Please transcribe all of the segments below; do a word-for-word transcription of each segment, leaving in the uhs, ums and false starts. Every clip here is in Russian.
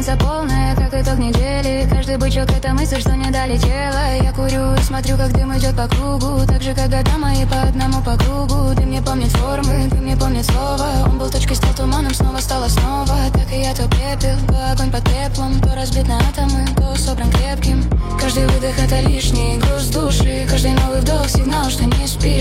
Пепельница полная, как итог недели. Каждый бычок — это мысль, что не долетела. Я курю и смотрю, как дым идет по кругу. Так же, как года мои по одному по кругу. Дым не помнит формы, дым не помнит слова. Он был точкой, стал туманом, снова стал основа. Так и я то пепел, то огонь под пеплом. То разбит на атомы, то собран крепким. Каждый выдох — это лишний груз души. Каждый новый вдох — сигнал, что не спишь.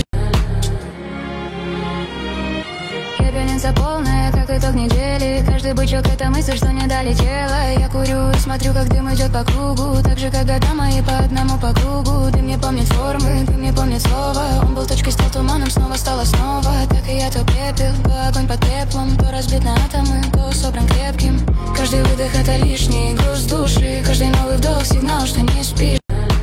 Пепельница полная, как итог недели. Каждый бычок — это мысль, что не долетела. Я курю и смотрю, как дым идет по кругу. Так же, как года мои по одному по кругу. Дым не помнит формы, дым не помнит слова. Он был точкой, стал туманом, снова стал основа. Так и я то пепел, то огонь под пеплом. То разбит на атомы, то собран крепким. Каждый выдох — это лишний груз души. Каждый новый вдох — сигнал, что не спишь.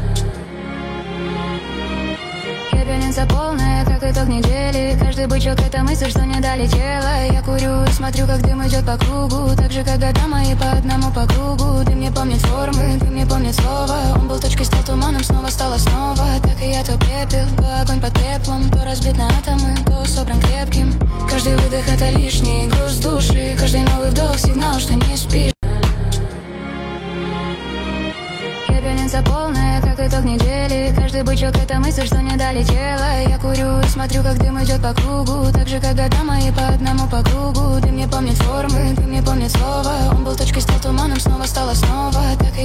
Пепельница полная, как итог недели. Каждый бычок — это мысль, что не долетела. Я курю и смотрю, как дым идет по кругу. Так же, как года мои по одному по кругу. Дым не помнит формы, дым не помнит слова. Он был точкой, стал туманом, снова стал основа. Так и я то пепел, то огонь под пеплом. То разбит на атомы, то собран крепким. Каждый выдох — это лишний груз души. Каждый новый вдох — сигнал, что не спишь. Пепельница полная, как итог недели. Каждый бычок — это мысль, что не долетела. Я курю и смотрю, как дым идет по кругу. Так же, как года мои по одному по кругу. Дым не помнит формы, дым не помнит слова. Он был точкой, стал туманом, снова стал основа. Так и